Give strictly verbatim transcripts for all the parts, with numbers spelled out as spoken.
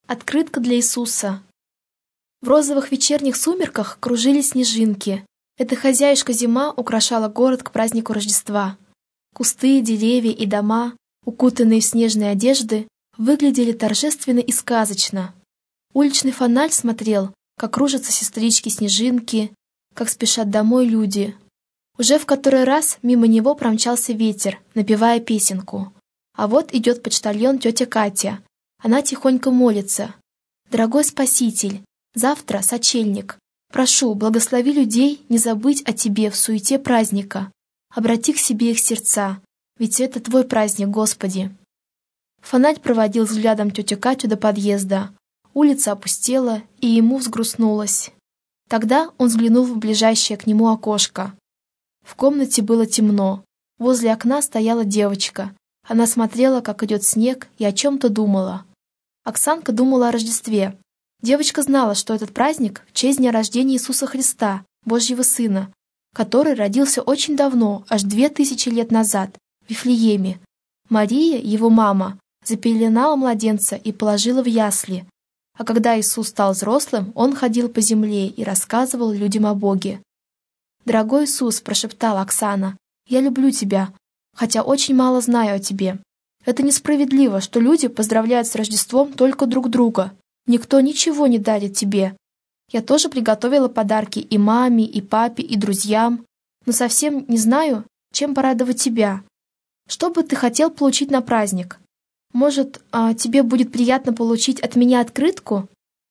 Открытка для Иисуса. В розовых вечерних сумерках кружились снежинки. Эта хозяюшка-зима украшала город к празднику Рождества. Кусты, деревья и дома, укутанные в снежные одежды, выглядели торжественно и сказочно. Уличный фонарь смотрел, как кружатся сестрички-снежинки, как спешат домой люди. Уже в который раз мимо него промчался ветер, напевая песенку. А вот идет почтальон тетя Катя. Она тихонько молится. «Дорогой Спаситель, завтра сочельник. Прошу, благослови людей не забыть о Тебе в суете праздника. Обрати к себе их сердца, ведь это Твой праздник, Господи». Фонарь проводил взглядом тетю Катю до подъезда. Улица опустела, и ему взгрустнулось. Тогда он взглянул в ближайшее к нему окошко. В комнате было темно. Возле окна стояла девочка. Она смотрела, как идет снег, и о чем-то думала. Оксанка думала о Рождестве. Девочка знала, что этот праздник в честь дня рождения Иисуса Христа, Божьего Сына, который родился очень давно, аж две тысячи лет назад, в Вифлееме. Мария, его мама, запеленала младенца и положила в ясли. А когда Иисус стал взрослым, он ходил по земле и рассказывал людям о Боге. «Дорогой Иисус», — прошептала Оксана, — «я люблю тебя, хотя очень мало знаю о тебе. Это несправедливо, что люди поздравляют с Рождеством только друг друга. Никто ничего не дарит тебе. Я тоже приготовила подарки и маме, и папе, и друзьям, но совсем не знаю, чем порадовать тебя. Что бы ты хотел получить на праздник? Может, а, тебе будет приятно получить от меня открытку?»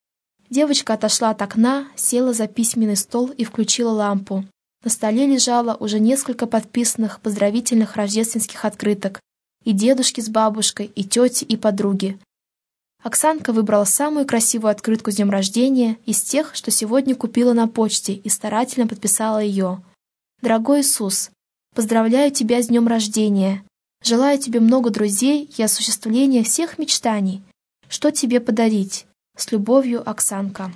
Девочка отошла от окна, села за письменный стол и включила лампу. На столе лежало уже несколько подписанных поздравительных рождественских открыток. И дедушки с бабушкой, и тети, и подруги. Оксанка выбрала самую красивую открытку с днем рождения из тех, что сегодня купила на почте, и старательно подписала ее. «Дорогой Иисус, поздравляю тебя с днем рождения. Желаю тебе много друзей и осуществления всех мечтаний. Что тебе подарить? С любовью, Оксанка».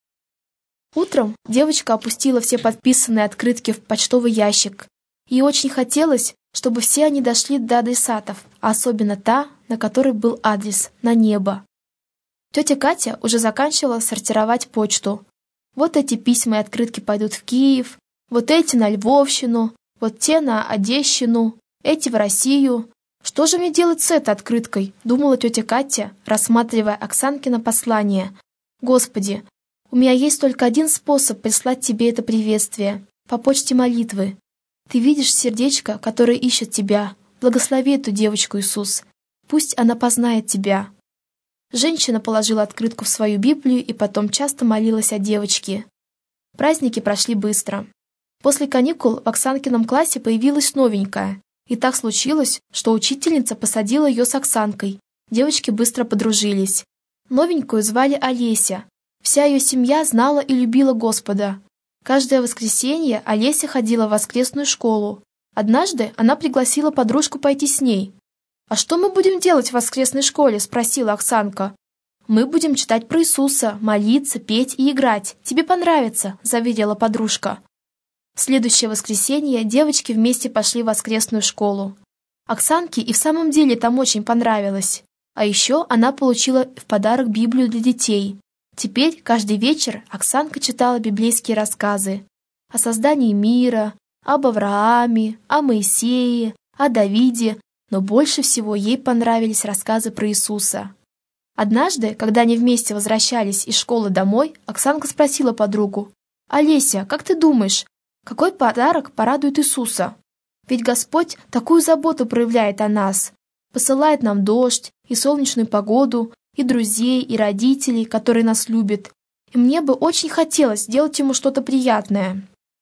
Утром девочка опустила все подписанные открытки в почтовый ящик. Ей очень хотелось, чтобы все они дошли до адресатов, а особенно та, на которой был адрес, на небо. Тетя Катя уже заканчивала сортировать почту. Вот эти письма и открытки пойдут в Киев, вот эти на Львовщину, вот те на Одещину, эти в Россию. Что же мне делать с этой открыткой, думала тетя Катя, рассматривая Оксанкино послание. Господи, у меня есть только один способ прислать тебе это приветствие, по почте молитвы. Ты видишь сердечко, которое ищет тебя. Благослови эту девочку, Иисус. Пусть она познает тебя. Женщина положила открытку в свою Библию и потом часто молилась о девочке. Праздники прошли быстро. После каникул в Оксанкином классе появилась новенькая. И так случилось, что учительница посадила ее с Оксанкой. Девочки быстро подружились. Новенькую звали Олеся. Вся ее семья знала и любила Господа. Каждое воскресенье Олеся ходила в воскресную школу. Однажды она пригласила подружку пойти с ней. «А что мы будем делать в воскресной школе?» – спросила Оксанка. «Мы будем читать про Иисуса, молиться, петь и играть. Тебе понравится», – заверила подружка. В следующее воскресенье девочки вместе пошли в воскресную школу. Оксанке и в самом деле там очень понравилось. А еще она получила в подарок Библию для детей. Теперь каждый вечер Оксанка читала библейские рассказы о создании мира, об Аврааме, о Моисее, о Давиде, но больше всего ей понравились рассказы про Иисуса. Однажды, когда они вместе возвращались из школы домой, Оксанка спросила подругу: «Олеся, как ты думаешь, какой подарок порадует Иисуса? Ведь Господь такую заботу проявляет о нас, посылает нам дождь и солнечную погоду, и друзей, и родителей, которые нас любят. И мне бы очень хотелось сделать ему что-то приятное.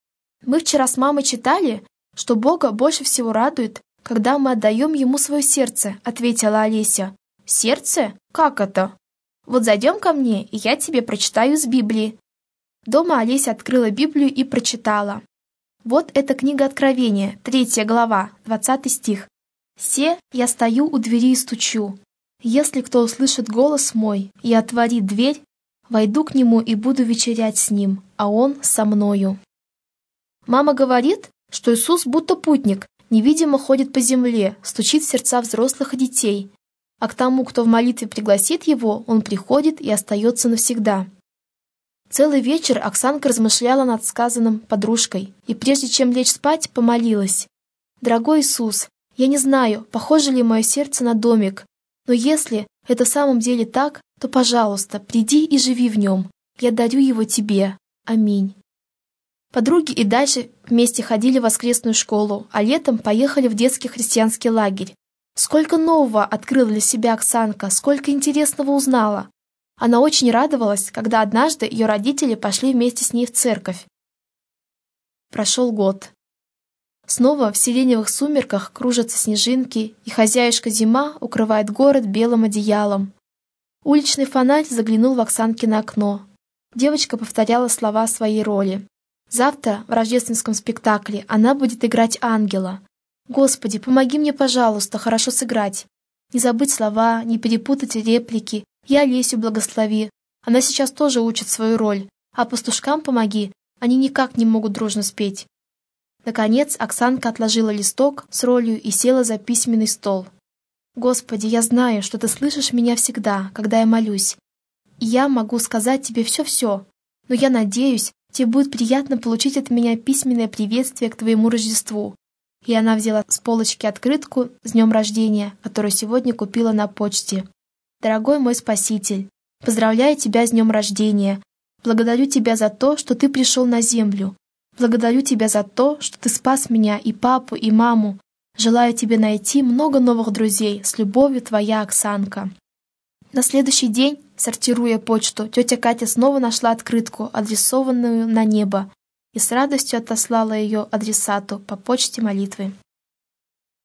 Мы вчера с мамой читали, что Бога больше всего радует, когда мы отдаем ему свое сердце», — ответила Олеся. «Сердце? Как это?» «Вот зайдем ко мне, и я тебе прочитаю из Библии». Дома Олеся открыла Библию и прочитала. Вот эта книга Откровения, третья глава, двадцатый стих. «Се, я стою у двери и стучу. Если кто услышит голос мой и отворит дверь, войду к нему и буду вечерять с ним, а он со мною». Мама говорит, что Иисус будто путник, невидимо ходит по земле, стучит в сердца взрослых и детей. а к тому, кто в молитве пригласит его, он приходит и остается навсегда. Целый вечер Оксанка размышляла над сказанным подружкой, и прежде чем лечь спать, помолилась. «Дорогой Иисус, я не знаю, похоже ли мое сердце на домик, но если это в самом деле так, то, пожалуйста, приди и живи в нем. Я дарю его тебе. Аминь». Подруги и дальше вместе ходили в воскресную школу, а летом поехали в детский христианский лагерь. Сколько нового открыла для себя Оксанка, сколько интересного узнала. Она очень радовалась, когда однажды ее родители пошли вместе с ней в церковь. Прошел год. Снова в сиреневых сумерках кружатся снежинки, и хозяюшка зима укрывает город белым одеялом. Уличный фонарь заглянул в Оксанкино окно. Девочка повторяла слова своей роли. Завтра в рождественском спектакле она будет играть ангела. «Господи, помоги мне, пожалуйста, хорошо сыграть. Не забыть слова, не перепутать реплики. Я Лесю благослови. Она сейчас тоже учит свою роль. А пастушкам помоги, они никак не могут дружно спеть». Наконец Оксанка отложила листок с ролью и села за письменный стол. «Господи, я знаю, что Ты слышишь меня всегда, когда я молюсь. И я могу сказать Тебе все-все, но я надеюсь, Тебе будет приятно получить от меня письменное приветствие к Твоему Рождеству». И она взяла с полочки открытку с днем рождения, которую сегодня купила на почте. «Дорогой мой Спаситель, поздравляю Тебя с днем рождения. Благодарю Тебя за то, что Ты пришел на землю. Благодарю Тебя за то, что Ты спас меня и папу, и маму. Желаю Тебе найти много новых друзей. С любовью, Твоя Оксанка». На следующий день, сортируя почту, тетя Катя снова нашла открытку, адресованную на небо, и с радостью отослала ее адресату по почте молитвы.